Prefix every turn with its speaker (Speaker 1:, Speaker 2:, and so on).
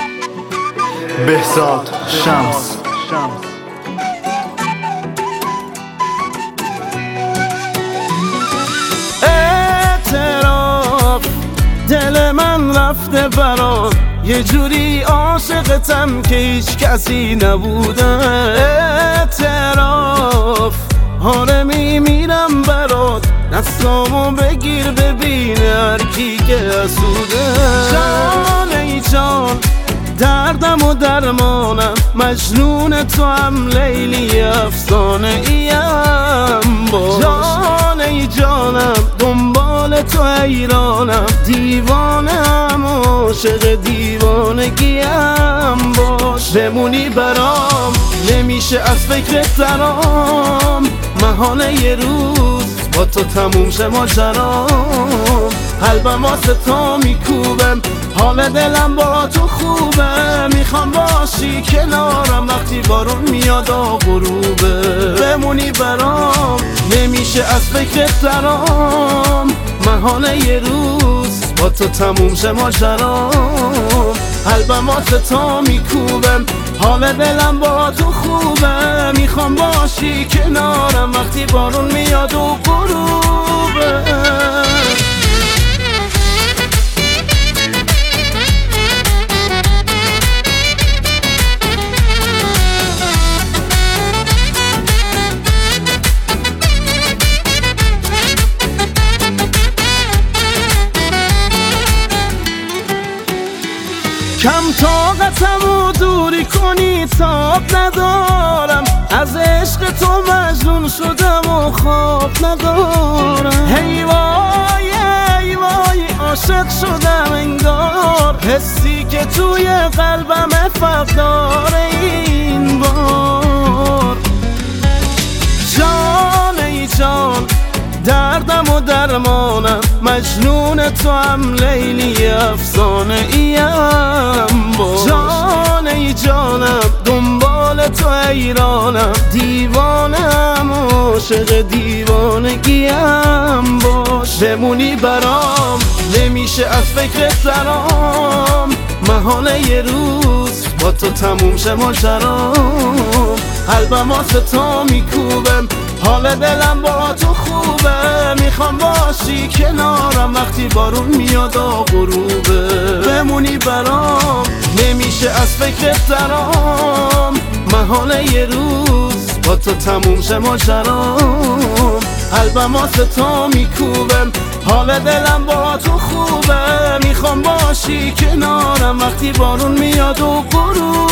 Speaker 1: بهزاد شمس.
Speaker 2: اعتراف دل من رفته برات، یه جوری عاشقتم که هیچ کسی نبوده. اعتراف آره میمیرم برات، دستامو بگیر ببین هر کی که حسوده. جان ای جان دردم و درمانم، مجنون تو هم لیلی افسانه ایم باش. جان ای جانم دنبال تو حیرانم، دیوانم عاشق دیوانگیم باش. بمونی برام نمیشه از فکرت درام، محاله یه روز با تو تموم شه ماجرام. قلبم واسه تو میکوبم، حال دلم با تو خوبه، میخوام باشی کنارم وقتی بارون میاد و غروبه. بمونی برام نمیشه از فکرت درام، محاله یه روز با تو تموم شه ماجرام. قلبم واسه تو میکوبم، حال دلم با تو خوبه، میخوام باشی کنارم وقتی بارون میاد و غروبه. کم طاقتم و دوری کنی تاب ندارم، از عشق تو مجنون شدم و خواب ندارم. هی وای هی وای عاشق شدم انگار، حسی که توی قلبم فرق داره این بار. جان ای جان دردم و درمانم، مجنون تو هم لیلی افسانه ایم باش. جان ای جانم دنبال تو حیرانم، دیوانم عاشق دیوانگیم باش. بمونی برام نمیشه از فکرت درام، محاله یه روز با تو تموم شه ماجرام. قلبم واسه تو میکوبم، حال دلم با تو خوبه، میخوام باشی کنارم وقتی بارون میاد و غروبه. بمونی برام نمیشه از فکرت درام، محاله یه روز با تو تموم شه ماجرام. قلبم واسه تو میکوبم، حال دلم با تو خوبه، میخوام باشی کنارم وقتی بارون میاد و غروبه.